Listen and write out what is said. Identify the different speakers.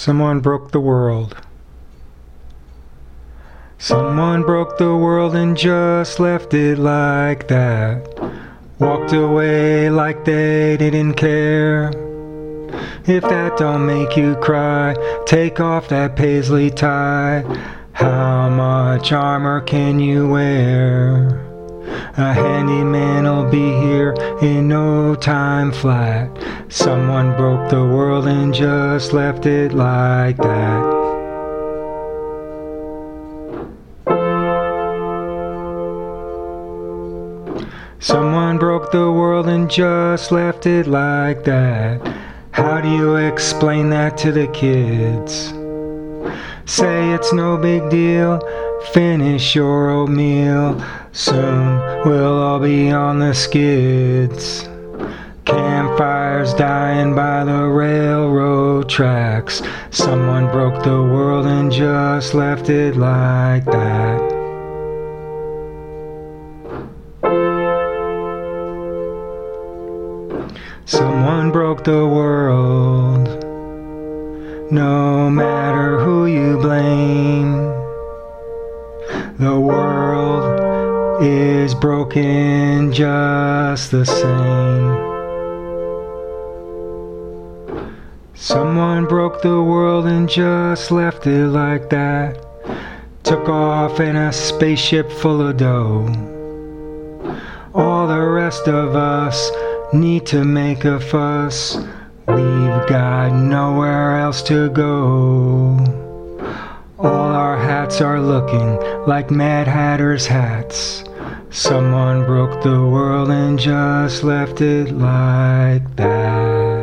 Speaker 1: Someone broke the world. Someone broke the world and just left it like that. Walked away like they didn't care. If that don't make you cry, take off that paisley tie. How much armor can you wear? A handyman'll be here in no time flat. Someone broke the world and just left it like that. Someone broke the world and just left it like that. How do you explain that to the kids? Say it's no big deal, finish your oatmeal. Soon we'll all be on the skids. Campfires dying by the railroad tracks. Someone broke the world and just left it like that. Someone broke the world. No matter who you blame, the world is broken just the same. Someone broke the world and just left it like that. Took off in a spaceship full of dough. All the rest of us need to make a fuss. We've got nowhere else to go. All our hats are looking like Mad Hatter's hats. Someone broke the world and just left it like that.